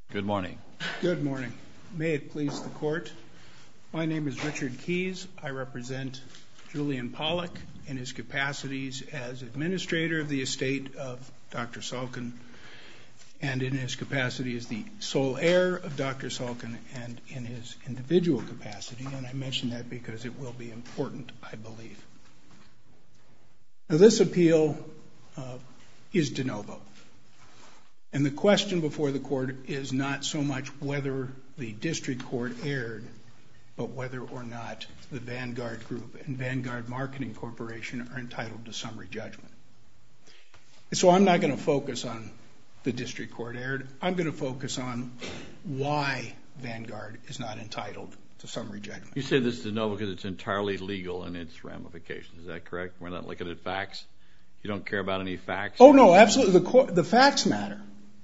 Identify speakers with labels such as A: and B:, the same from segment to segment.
A: Good morning.
B: Good morning. May it please the Court. My name is Richard Keyes. I represent Julian Pollack in his capacities as administrator of the estate of Dr. Salkin and in his capacity as the sole heir of Dr. Salkin and in his individual capacity, and I mention that because it will be important, I believe. Now, this appeal is de novo. And the question before the court is not so much whether the district court erred, but whether or not the Vanguard Group and Vanguard Marketing Corporation are entitled to summary judgment. And so I'm not going to focus on the district court erred. I'm going to focus on why Vanguard is not entitled to summary judgment.
A: You say this is de novo because it's entirely legal in its ramifications. Is that correct? We're not looking at facts? You don't care about any facts?
B: Oh, no, absolutely. The facts matter.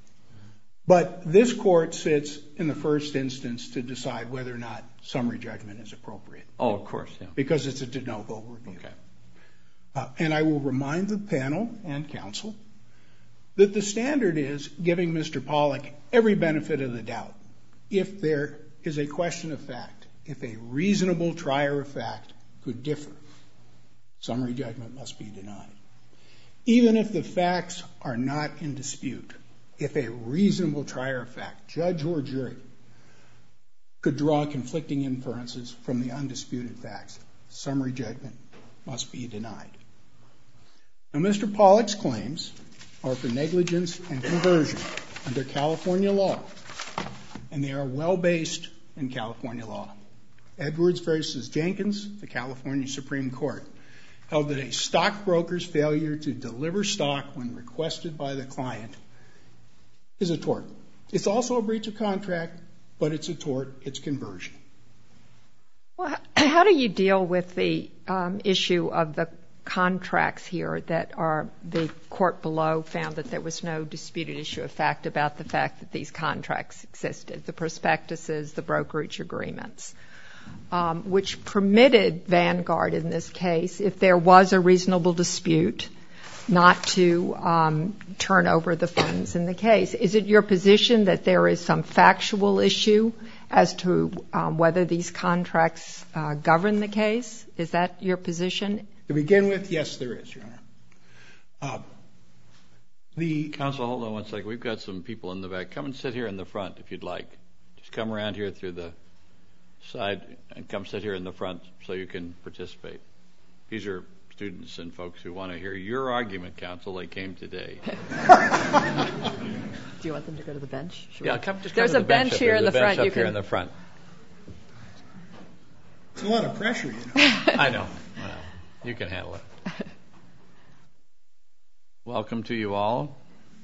B: But this court sits in the first instance to decide whether or not summary judgment is appropriate.
A: Oh, of course, yeah.
B: Because it's a de novo review.
A: Okay.
B: And I will remind the panel and counsel that the standard is giving Mr. Pollack every benefit of the doubt. If there is a question of fact, if a reasonable trier of fact could differ, summary judgment must be denied. Even if the facts are not in dispute, if a reasonable trier of fact, judge or jury, could draw conflicting inferences from the undisputed facts, summary judgment must be denied. Now, Mr. Pollack's claims are for negligence and conversion under California law, and they are well-based in California law. Edwards versus Jenkins, the California Supreme Court, held that a stockbroker's failure to deliver stock when requested by the client is a tort. It's also a breach of contract, but it's a tort, it's conversion.
C: Well, how do you deal with the issue of the contracts here that are, the court below found that there was no disputed issue of fact about the fact that these contracts existed, the prospectuses, the brokerage agreements, which permitted Vanguard in this case, if there was a reasonable dispute, not to turn over the funds in the case. Is it your position that there is some factual issue as to whether these contracts govern the case? Is that your position?
B: To begin with, yes, there is, Your Honor.
A: Counsel, hold on one second. We've got some people in the back. Come and sit here in the front if you'd like. Just come around here through the side and come sit here in the front so you can participate. These are students and folks who want to hear your argument, counsel. They came today.
D: Do you want them to go to the bench? Sure.
A: Yeah, come
D: There's
A: to
D: a
A: the
D: bench here in the front.
A: You can. In the front.
B: It's a lot of pressure, you know.
A: I know. Well, you can handle it. Welcome to you all.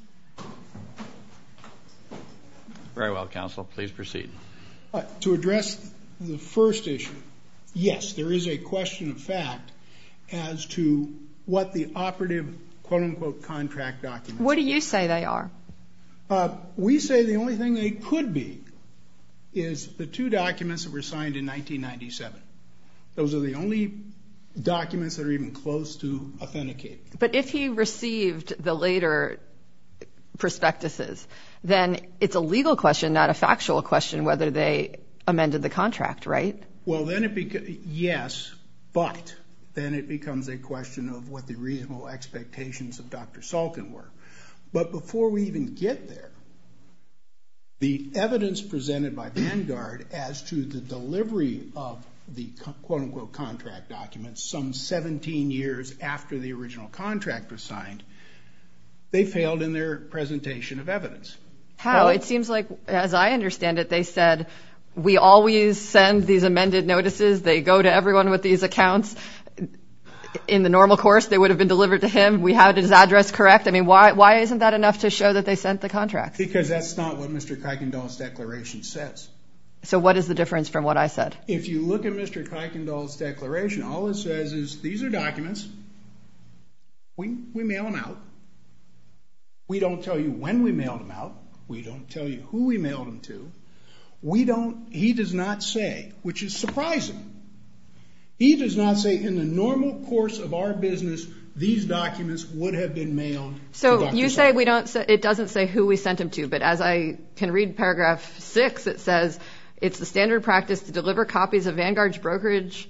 A: Very well, counsel. Please proceed.
B: To address the first issue, yes, there is a question of fact as to what the operative, quote-unquote, contract documents are.
C: What do you say they are?
B: We say the only thing they could be is the two documents that were signed in 1997. Those are the only documents that are even close to authenticating.
D: But if he received the later prospectuses, then it's a legal question, not a factual question, whether they amended the contract, right?
B: Well, then yes, but then it becomes a question of what the reasonable expectations of Dr. Salkin were. But before we even get there, the evidence presented by Vanguard as to the delivery of the quote-unquote contract documents some 17 years after the original contract was signed, they failed in their presentation of evidence.
D: How? It seems like, as I understand it, they said, we always send these amended notices. They go to everyone with these accounts. In the normal course, they would have been delivered to him. We had his address correct. I mean, why isn't that enough to show that they sent the contracts?
B: Because that's not what Mr. Kuykendall's declaration says.
D: So what is the difference from what I said?
B: If you look at Mr. Kuykendall's declaration, all it says is these are documents. We mail them out. We don't tell you when we mailed them out. We don't tell you who we mailed them to. He does not say, which is surprising, he does not say in the normal course of our business, these documents would have been mailed to
D: So
B: Dr.
D: you say
B: Salkin.
D: it doesn't say who we sent him to, but as I can read paragraph 6, it says it's the standard practice to deliver copies of Vanguard's brokerage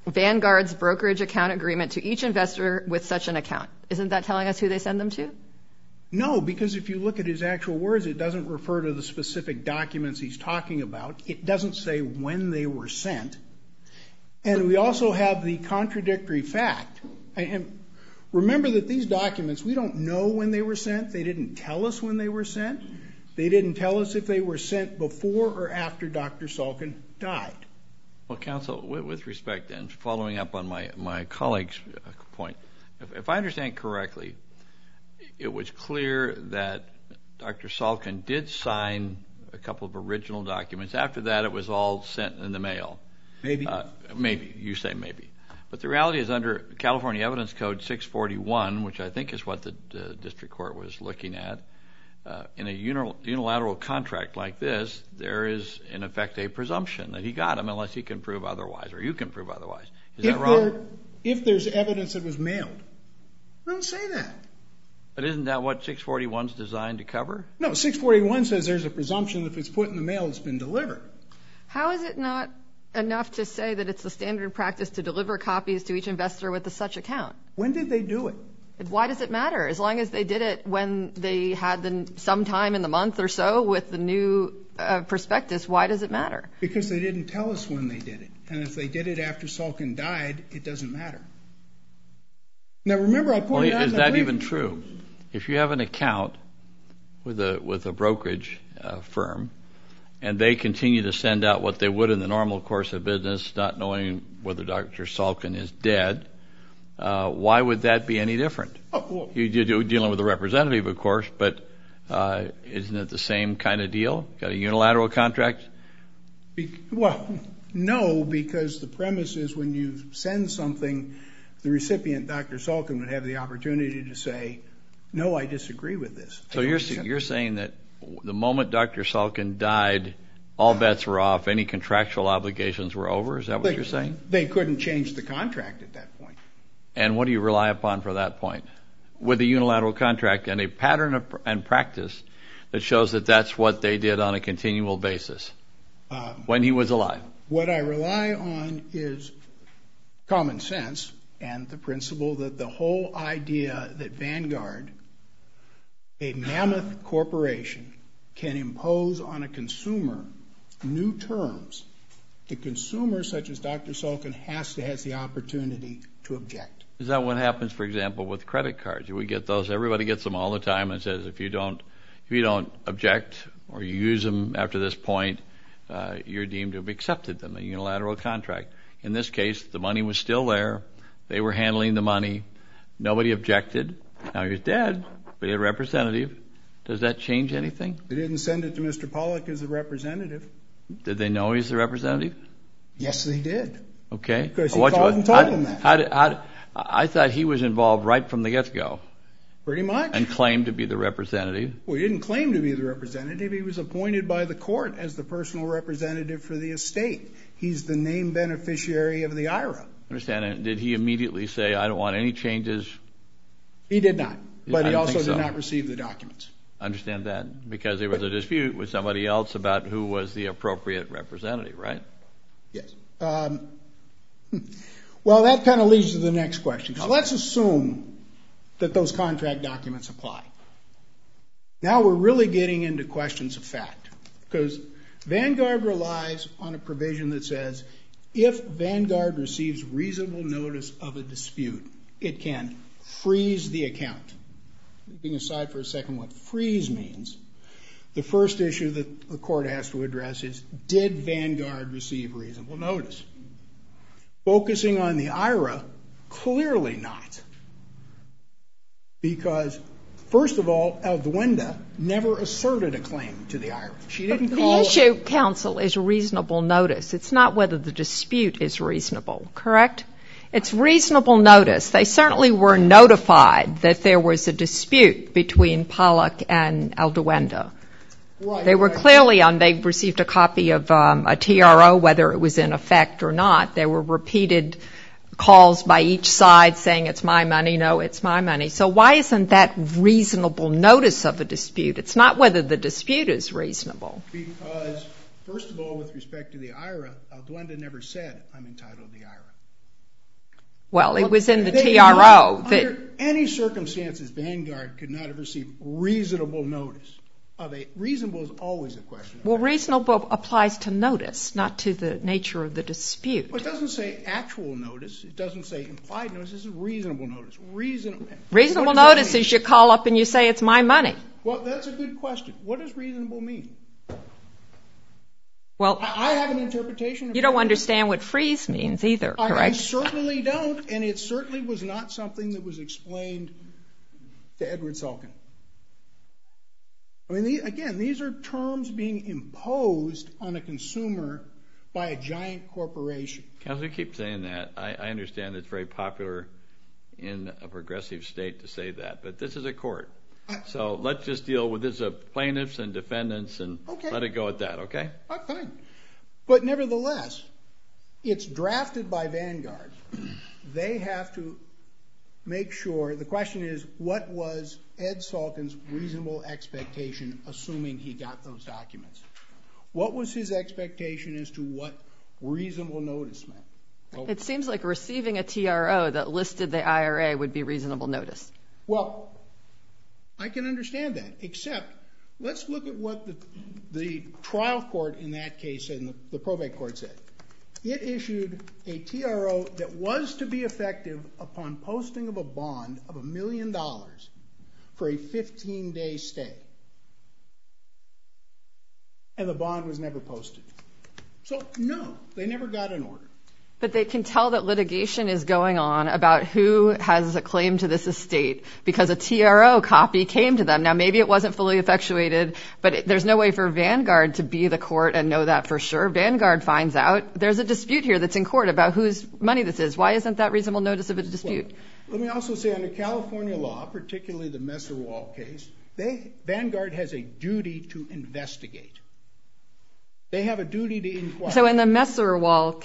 D: account agreement to each investor with such an account. Isn't that telling us who they send them to?
B: No, because if you look at his actual words, it doesn't refer to the specific documents he's talking about. It doesn't say when they were sent. And we also have the contradictory fact. And remember that these documents, we don't know when they were sent. They didn't tell us when they were sent. They didn't tell us if they were sent before or after Dr. Salkin died.
A: Well, counsel, with respect, and following up on my colleague's point, if I understand correctly, it was clear that Dr. Salkin did sign a couple of original documents. After that, it was all sent in the mail.
B: Maybe.
A: Maybe. You say maybe. But the reality is under California Evidence Code 641, which I think is what the district court was looking at, in a unilateral contract like this, there is, in effect, a presumption that he got them unless he can prove otherwise, or you can prove otherwise. Is that wrong?
B: If there's evidence that was mailed. Don't say that.
A: But isn't that what 641 is designed to cover?
B: No, 641 says there's a presumption that if it's put in the mail, it's been delivered.
D: How is it not enough to say that it's the standard practice to deliver copies to each investor with such account?
B: When did they do it?
D: Why does it matter? As long as they did it when they had some time in the month or so with the new prospectus, why does it matter?
B: Because they didn't tell us when they did it. And if they did it after Salkin died, it doesn't matter. Now, remember, I pointed out in the brief.
A: Is that even true? If you have an account with a brokerage firm, and they continue to send out what they would in the normal course of business, not knowing whether Dr. Salkin is dead, why would that be any different? You're dealing with a representative, of course, but isn't it the same kind of deal? Got a unilateral contract?
B: Well, no, because the premise is when you send something, the recipient, Dr. Salkin, would have the opportunity to say, no, I disagree with this.
A: So you're saying that the moment Dr. Salkin died, all bets were off, any contractual obligations were over? Is that what you're saying?
B: They couldn't change the contract at that point.
A: And what do you rely upon for that point? With a unilateral contract and a pattern and practice that shows that that's what they did on a continual basis when he was alive.
B: What I rely on is common sense and the principle that the whole idea that Vanguard, a mammoth corporation, can impose on a consumer new terms. The consumer, such as Dr. Salkin, has the opportunity to object.
A: Is that what happens, for example, with credit cards? We get those. Everybody gets them all the time and says if you don't object or you use them after this point, you're deemed to have accepted them, a unilateral contract. In this case, the money was still there. They were handling the money. Nobody objected. Now he's dead, but he had a representative. Does that change anything?
B: They didn't send it to Mr. Pollack as a representative.
A: Did they know he's the representative?
B: Yes, they did.
A: Okay.
B: Because he called and told them that.
A: I thought he was involved right from the get-go.
B: Pretty much.
A: And claimed to be the representative.
B: Well, he didn't claim to be the representative. He was appointed by the court as the personal representative for the estate. He's the named beneficiary of the IRA.
A: I understand. And did he immediately say, I don't want any changes?
B: He did not. But he also did not receive the documents.
A: Understand that? Because there was a dispute with somebody else about who was the appropriate representative, right?
B: Yes. Well, that kind of leads to the next question. So let's assume that those contract documents apply. Now we're really getting into questions of fact. Because Vanguard relies on a provision that says if Vanguard receives reasonable notice of a dispute, it can freeze the account. Leaving aside for a second what freeze means, the first issue that the court has to address is, did Vanguard receive reasonable notice? Focusing on the IRA, clearly not. Because, first of all, Alduenda never asserted a claim to the IRA. She didn't call...
C: The issue, counsel, is reasonable notice. It's not whether the dispute is reasonable, correct? It's reasonable notice. They certainly were notified that there was a dispute between Pollack and Alduenda.
B: Right,
C: they were clearly on, they received a copy of a TRO, whether it was in effect or not. There were repeated calls by each side saying it's my money, no, it's my money. So why isn't that reasonable notice of a dispute? It's not whether the dispute is reasonable.
B: Because, first of all, with respect to the IRA, Alduenda never said I'm entitled to the IRA.
C: Well, it was in the TRO.
B: Under any circumstances, Vanguard could not have received reasonable notice. Reasonable is always a question.
C: Well, reasonable applies to notice, not to the nature of the dispute.
B: Well, it doesn't say actual notice. It doesn't say implied notice. This is reasonable notice.
C: Reasonable notice is you call up and you say it's my money.
B: Well, that's a good question. What does reasonable mean?
C: Well,
B: I have an interpretation of
C: you don't understand what freeze means either, correct?
B: I certainly don't, and it certainly was not something that was explained to Edward Salkin. I mean, again, these are terms being imposed on a consumer by a giant corporation.
A: Counsel, you keep saying that. I understand it's very popular in a progressive state to say that, but this is a court. So let's just deal with this plaintiffs and defendants and let it go at that, okay?
B: Fine. But nevertheless, it's drafted by Vanguard. They have to make sure, the question is, what was Ed Salkin's reasonable expectation, assuming he got those documents? What was his expectation as to what reasonable notice meant? Well,
D: it seems like receiving a TRO that listed the IRA would be reasonable notice.
B: Well, I can understand that, except let's look at what the trial court in that case and the probate court said. It issued a TRO that was to be effective upon posting of a bond of $1 million for a 15-day stay. And the bond was never posted. So, no, they never got an order.
D: But they can tell that litigation is going on about who has a claim to this estate because a TRO copy came to them. Now, maybe it wasn't fully effectuated, but there's no way for Vanguard to be the court and know that for sure. Vanguard finds out there's a dispute here that's in court about whose money this is. Why isn't that reasonable notice of a dispute?
B: Well, let me also say under California law, particularly the Messerwall case, Vanguard has a duty to investigate. They have a duty to inquire.
D: So in the Messerwall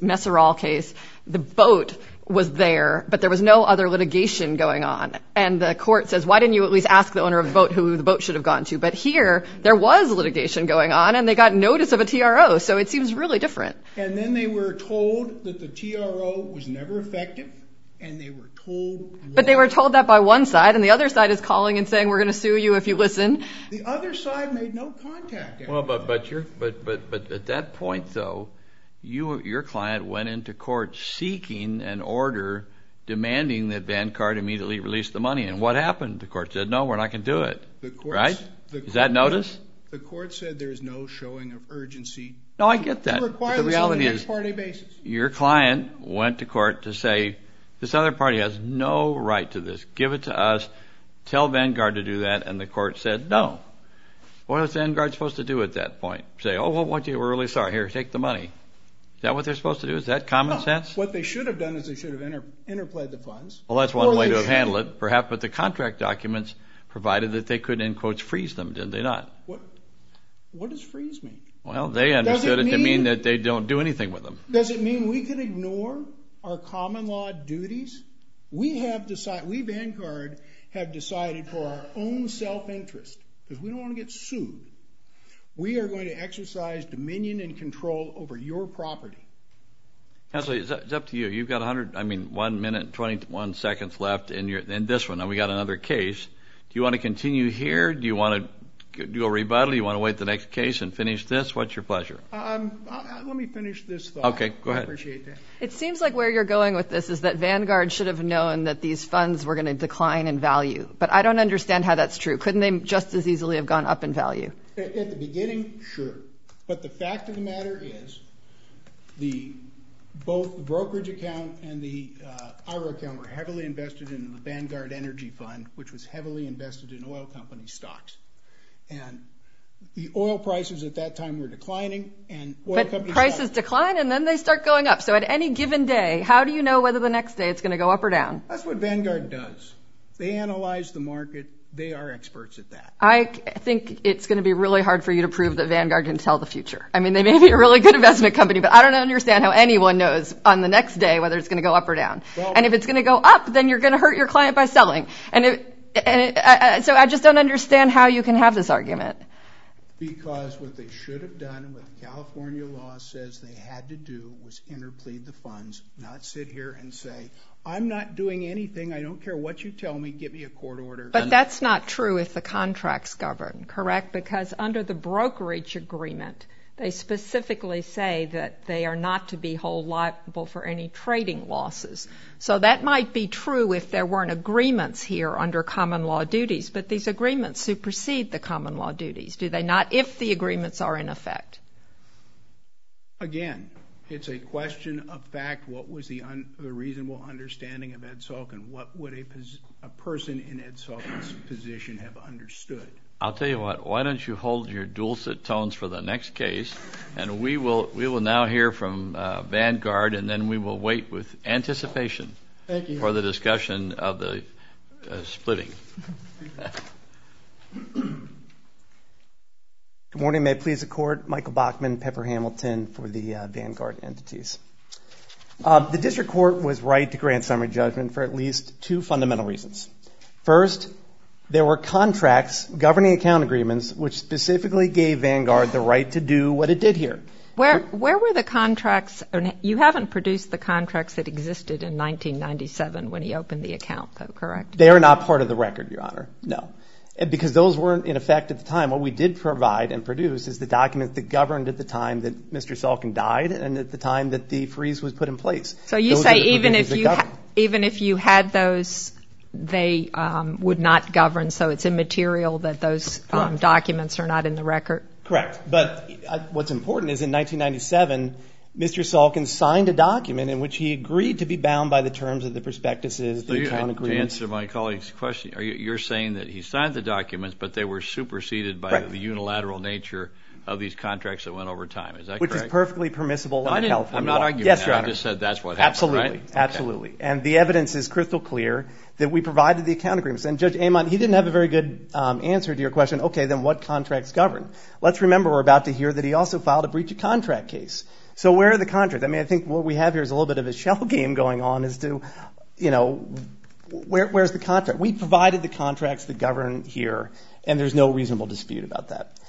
D: case, the boat was there, but there was no other litigation going on. And the court says, why didn't you at least ask the owner of the boat who the boat should have gone to? But here, there was litigation going on, and they got notice of a TRO, so it seems really different.
B: And then they were told that the TRO was never effective, and they were told why.
D: But they were told that by one side, and the other side is calling and saying, we're going to sue you if you listen.
B: The other side made no contact.
A: Well, but at that point, though, your client went into court seeking an order demanding that Vanguard immediately release the money. And what happened? The court said, no, we're not going to do it. Right? Is that notice?
B: The court said there is no showing of urgency.
A: No, I get that.
B: But
A: the reality is,
B: basis.
A: Your client went to court to say, this other party has no right to this. Give it to us. Tell Vanguard to do that. And the court said, no. What is Vanguard supposed to do at that point? Say, oh, well, we're really sorry. Here, take the money. Is that what they're supposed to do? Is that common sense?
B: What they should have done is they should have interplayed the funds.
A: Well, that's one way to have handled it, perhaps, but the contract documents provided that they could, in quotes, freeze them, did they not?
B: What does freeze mean?
A: Well, they understood it to mean that they don't do anything with them.
B: Does it mean we can ignore our common law duties? We, Vanguard, have decided for our own self-interest, because we don't want to get sued, we are going to exercise dominion and control over your property.
A: Counsel, it's up to you. You've got 1 minute and 21 seconds left in this one. Now, we got another case. Do you want to continue here? Do you want to do a rebuttal? Do you want to wait the next case and finish this? What's your pleasure?
B: Let me finish this thought.
A: Okay, go ahead.
B: I appreciate that.
D: It seems like where you're going with this is that Vanguard should have known that these funds were going to decline in value. But I don't understand how that's true. Couldn't they just as easily have gone up in value?
B: At the beginning, sure. But the fact of the matter is both the brokerage account and the IRA account were heavily invested in the Vanguard Energy Fund, which was heavily invested in oil company stocks. And the oil prices at that time were declining, and oil company
D: prices decline and then they start going up. So at any given day, how do you know whether the next day it's going to go up or down?
B: That's what Vanguard does. They analyze the market. they are experts at that.
D: I think it's going to be really hard for you to prove that Vanguard can tell the future. I mean, they may be a really good investment company, but I don't understand how anyone knows on the next day whether it's going to go up or down. And if it's going to go up, then you're going to hurt your client by selling. So I just don't understand how you can have this argument.
B: Because what they should have done and what the California law says they had to do was interplead the funds, not sit here and say, I'm not doing anything. I don't care what you tell me. Get me a court order.
C: But that's not true if the contracts govern, correct? Because under the brokerage agreement, they specifically say that they are not to be held liable for any trading losses. So that might be true if there weren't agreements here under common law duties, but these agreements supersede the common law duties, do they not, if the agreements are in effect?
B: Again, it's a question of fact. What was the reasonable understanding of Ed Salkin? What would a person in Ed Salkin's position have understood?
A: I'll tell you what, why don't you hold your dulcet tones for the next case, and we will now hear from Vanguard, and then we will wait with anticipation for the discussion of the splitting.
E: Good morning. May it please the Court. Michael Bachman, Pepper Hamilton for the Vanguard entities. The district court was right to grant summary judgment for at least two fundamental reasons. First, there were contracts, governing account agreements, which specifically gave Vanguard the right to do what it did here.
C: Where were the contracts? You haven't produced the contracts that existed in 1997 when he opened the account, though, correct?
E: They are not part of the record, Your Honor. No. Because those weren't in effect at the time. What we did provide and produce is the documents that governed at the time that Mr. Salkin died and at the time that the freeze was put in place.
C: So you say even if you had those, they would not govern, so it's immaterial that those documents are not in the record?
E: Correct. But what's important is in 1997, Mr. Salkin signed a document in which he agreed to be bound by the terms of the prospectuses, the account agreements.
A: To answer my colleague's question, you're saying that he signed the documents, but they were superseded by the unilateral nature of these contracts that went over time. Is that correct?
E: Which is perfectly permissible under California law.
A: I'm not arguing
E: yes,
A: that.
E: Your Honor.
A: I just said that's what happened,
E: Absolutely.
A: right?
E: Absolutely. Okay. And the evidence is crystal clear that we provided the account agreements. And Judge Amon, he didn't have a very good answer to your question. Okay, then what contracts govern? Let's remember we're about to hear that he also filed a breach of contract case. So where are the contracts? I mean, I think what we have here is a little bit of a shell game going on as to, where's the contract? We provided the contracts that govern here, and there's no reasonable dispute about that.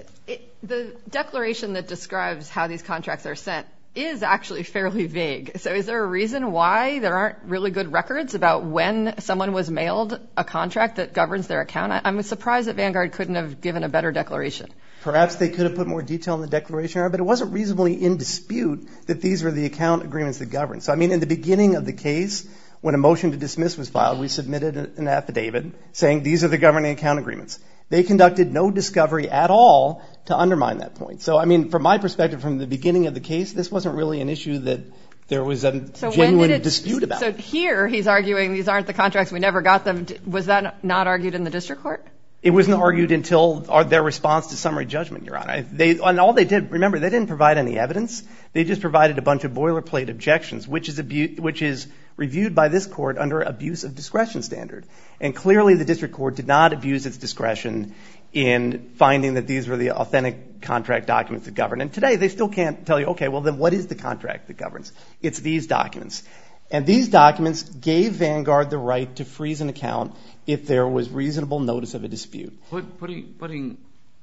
D: The declaration that describes how these contracts are sent is actually fairly vague. So is there a reason why there aren't really good records about when someone was mailed a contract that governs their account? I'm surprised that Vanguard couldn't have given a better declaration.
E: Perhaps they could have put more detail in the declaration, but it wasn't reasonably in dispute that these were the account agreements that govern. So, I mean, in the beginning of the case, when a motion to dismiss was filed, we submitted an affidavit saying these are the governing account agreements. They conducted no discovery at all to undermine that point. So, I mean, from my perspective, from the beginning of the case, this wasn't really an issue that there was a genuine dispute about.
D: So here he's arguing these aren't the contracts, we never got them. Was that not argued in the district court?
E: It wasn't argued until their response to summary judgment, Your Honor. And all they did, remember, they didn't provide any evidence. They just provided a bunch of boilerplate objections, which is reviewed by this court under abuse of discretion standard. And clearly the district court did not abuse its discretion in finding that these were the authentic contract documents that govern. And today they still can't tell you, okay, well, then what is the contract that governs? It's these documents. And these documents gave Vanguard the right to freeze an account if there was reasonable notice of a dispute.
A: Putting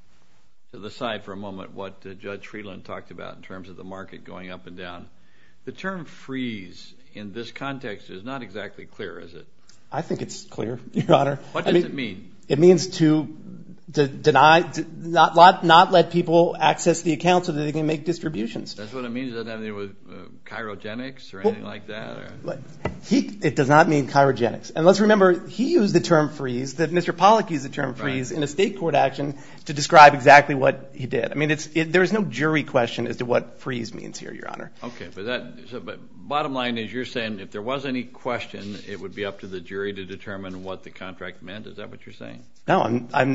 A: to the side for a moment what Judge Friedland talked about in terms of the market going up and down, the term freeze in this context is not exactly clear, is it?
E: I think it's clear, Your Honor.
A: What does it mean?
E: It means to deny, not let people access the account so that they can make distributions.
A: That's what it means? It doesn't have anything to do with chirogenics or anything like that? Or?
E: It does not mean chirogenics. And let's remember, he used the term freeze, that Mr. Pollack used the term freeze in a state court action to describe exactly what he did. I mean, there's no jury question as to what freeze means here, Your Honor.
A: Okay, but bottom line is you're saying if there was any question, it would be up to the jury to determine what the contract meant. Is that what you're saying?
E: No, I'm saying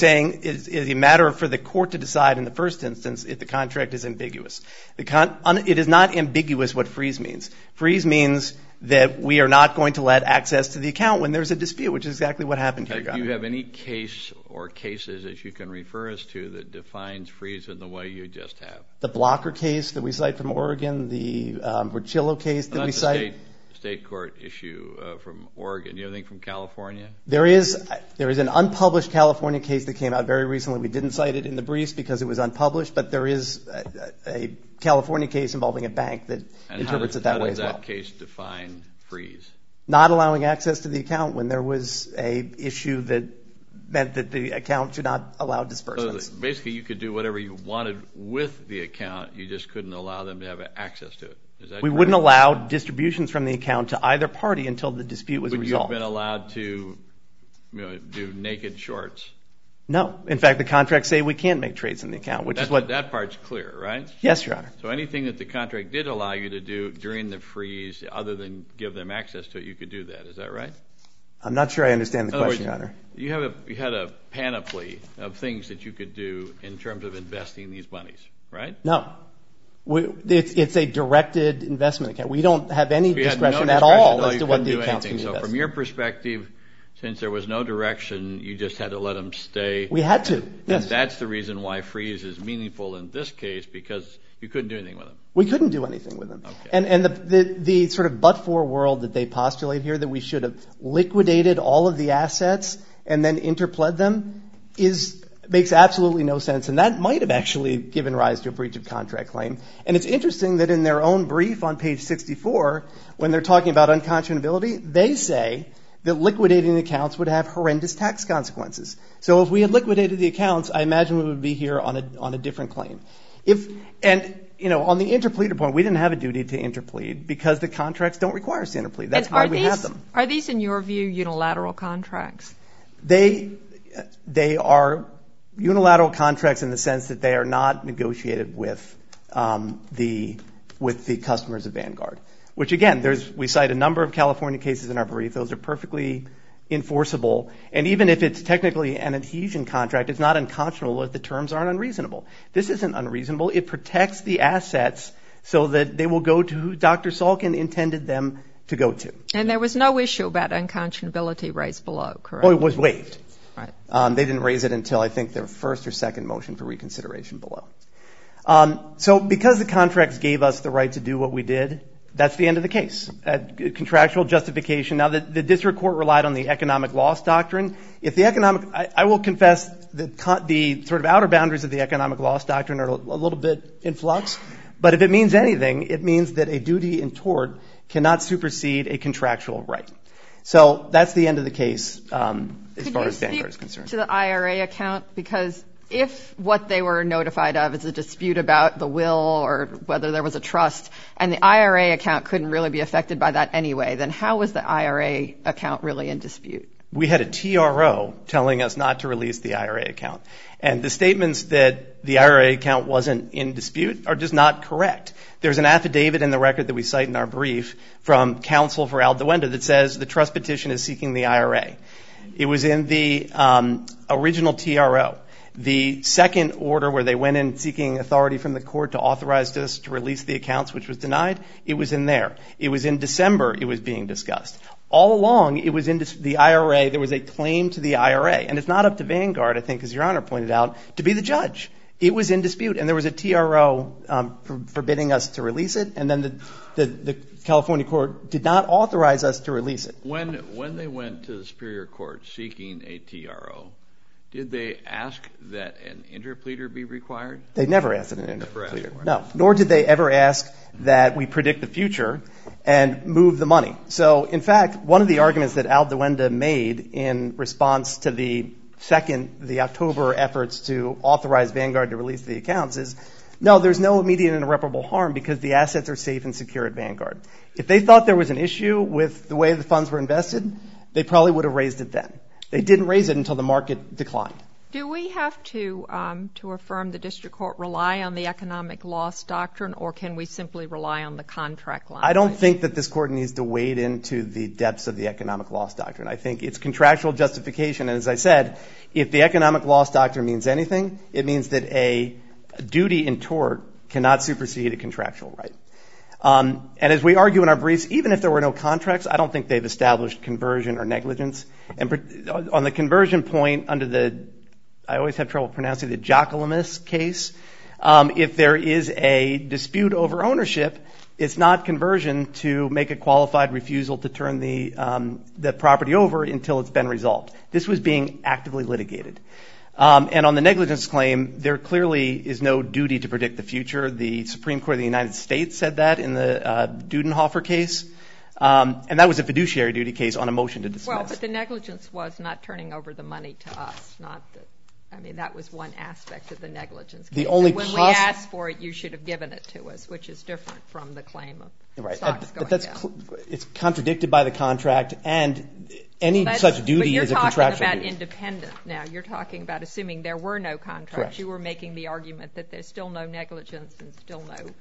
E: saying is a matter for the court to decide in the first instance if the contract is ambiguous. It is not ambiguous what freeze means. Freeze means that we are not going to let access to the account when there's a dispute, which is exactly what happened here, Your Honor.
A: Do you have any case or cases that you can refer us to that defines freeze in the way you just have?
E: The Blocker case that we cite from Oregon, the Ricciolo case that we cite.
A: State court issue from Oregon. Do you have anything from California?
E: There is an unpublished California case that came out very recently. We didn't cite it in the briefs because it was unpublished, but there is a California case involving a bank that interprets it that way as well.
A: How does that case define freeze?
E: Not allowing access to the account when there was a issue that meant that the account should not allow disbursements.
A: So basically you could do whatever you wanted with the account, you just couldn't allow them to have access to it. Is that
E: we
A: correct?
E: wouldn't allow distributions from the account to either party until the dispute was
A: resolved. Would you have been allowed to do naked shorts?
E: No. In fact, the contracts say we can't make trades in the account, which is what...
A: That part's clear, right?
E: Yes, Your Honor.
A: So anything that the contract did allow you to do during the freeze, other than give them access to it, you could do that. Is that right?
E: I'm not sure I understand the question, Your Honor.
A: You had a panoply of things that you could do in terms of investing these monies, right?
E: No. It's a directed investment account. We don't have any discretion at all as to what the accounts can invest in.
A: So from your perspective, since there was no direction, you just had to let them stay.
E: We had to, yes.
A: And that's the reason why freeze is meaningful in this case, because you couldn't do anything with them.
E: We couldn't do anything with them.
A: Okay.
E: And the sort of but-for world that they postulate here, that we should have liquidated all of the assets and then interpled them, makes absolutely no sense. And that might have actually given rise to a breach of contract claim. And it's interesting that in their own brief on page 64, when they're talking about unconscionability, they say that liquidating the accounts would have horrendous tax consequences. So if we had liquidated the accounts, I imagine we would be here on a different claim. On the interpleader point, we didn't have a duty to interplead because the contracts don't require us to interplead. That's why we have them.
C: Are these, in your view, unilateral contracts?
E: They are unilateral contracts in the sense that they are not negotiated with the customers of Vanguard. Which again, we cite a number of California cases in our brief. Those are perfectly enforceable. And even if it's technically an adhesion contract, it's not unconscionable if the terms aren't unreasonable. This isn't unreasonable. It protects the assets so that they will go to who Dr. Salkin intended them to go to.
C: And there was no issue about unconscionability raised below, correct?
E: Oh, it was waived.
C: Right.
E: They didn't raise it until I think their first or second motion for reconsideration below. So because the contracts gave us the right to do what we did, that's the end of the case. Contractual justification. Now, the district court relied on the economic loss doctrine. If the I will confess that the sort of outer boundaries of the economic loss doctrine are a little bit in flux. But if it means anything, it means that a duty in tort cannot supersede a contractual right. So that's the end of the case as far as Vanguard is concerned.
D: To the IRA account, because if what they were notified of is a dispute about the will or whether there was a trust, and the IRA account couldn't really be affected by that anyway, then how was the IRA account really in dispute?
E: We had a TRO telling us not to release the IRA account. And the statements that the IRA account wasn't in dispute are just not correct. There's an affidavit in the record that we cite in our brief from counsel for Alduenda that says the trust petition is seeking the IRA. It was in the original TRO. The second order where they went in seeking authority from the court to authorize us to release the accounts, which was denied, it was in there. It was in December it was being discussed. All along, it was in the IRA. There was a claim to the IRA. And it's not up to Vanguard, I think, as Your Honor pointed out, to be the judge. It was in dispute. And there was a TRO forbidding us to release it. And then the California court did not authorize us to release it.
A: When they went to the Superior Court seeking a TRO, did they ask that an interpleader be required?
E: They never asked an interpleader. No. Nor did they ever ask that we predict the future and move the money. So, in fact, one of the arguments that Alduenda made in response to the October efforts to authorize Vanguard to release the accounts is, no, there's no immediate and irreparable harm because the assets are safe and secure at Vanguard. If they thought there was an issue with the way the funds were invested, they probably would have raised it then. They didn't raise it until the market declined.
C: Do we have to affirm the district court rely on the economic loss doctrine, or can we simply rely on the contract language?
E: I don't think that this court needs to wade into the depths of the economic loss doctrine. I think it's contractual justification. And as I said, if the economic loss doctrine means anything, it means that a duty in tort cannot supersede a contractual right. And as we argue in our briefs, even if there were no contracts, I don't think they've established conversion or negligence. And on the conversion point, I always have trouble pronouncing the Jacquelimus case. If there is a dispute over ownership, it's not conversion to make a qualified refusal to turn the property over until it's been resolved. This was being actively litigated. And on the negligence claim, there clearly is no duty to predict the future. The Supreme Court of the United States said that in the Dudenhofer case. And that was a fiduciary duty case on a motion to dismiss.
C: Well, but the negligence was not turning over the money to us, that was one aspect of the negligence case. When we asked for it, you should have given it to us, which is different from the claim of stocks going down.
E: It's contradicted by the contract, and any such duty is a contractual duty.
C: But you're talking about independent now. You're talking about assuming there were no contracts.
E: Correct.
C: You were making the argument that there's still no negligence and still no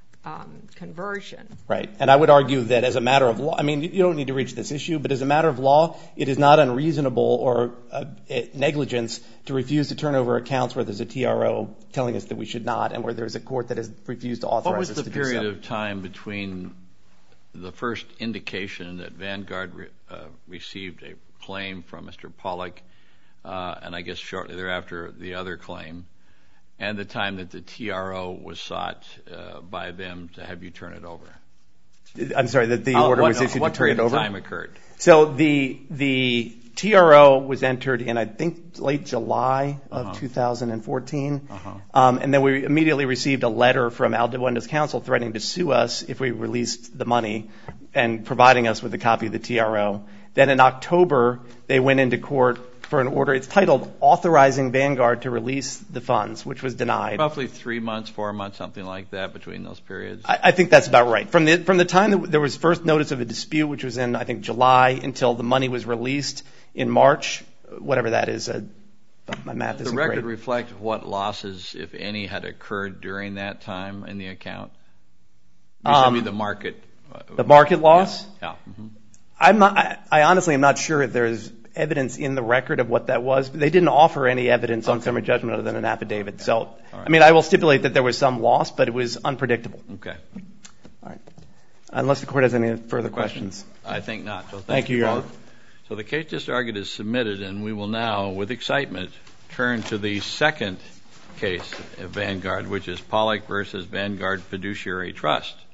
C: conversion.
E: Right. And I would argue that as a matter of law, you don't need to reach this issue, but as a matter of law, it is not unreasonable or negligence to refuse to turn over accounts where there's a TRO telling us that we should not, and where there's a court that has refused to authorize us to do so.
A: What was the period of time between the first indication that Vanguard received a claim from Mr. Pollack, and I guess shortly thereafter the other claim, and the time that the TRO was sought by them to have you turn it over?
E: I'm sorry, that the order was issued to turn it over?
A: What period of time occurred?
E: So the TRO was entered in, I think, late July of 2014. And then we immediately received a letter from Aldewenda's counsel threatening to sue us if we released the money and providing us with a copy of the TRO. Then in October, they went into court for an order. It's titled Authorizing Vanguard to Release the Funds, which was denied.
A: Roughly 3 months, 4 months, something like that between those periods?
E: I think that's about right. From the time that there was first notice of a dispute, which was in, I think, July, until the money was released in March, whatever that is. My math isn't great.
A: Does the record reflect what losses, if any, had occurred during that time in the account? Vis-a-vis the market.
E: The market loss?
A: Yeah.
E: I honestly am not sure if there's evidence in the record of what that was. They didn't offer any evidence on summary judgment other than an affidavit. So, right. I will stipulate that there was some loss, but it was unpredictable.
A: Okay.
E: All right. Unless the court has any further questions.
A: I think not. So
E: thank you, Your Honor.
A: So the case just argued is submitted, and we will now, with excitement, turn to the second case of Vanguard, which is Pollack versus Vanguard Fiduciary Trust.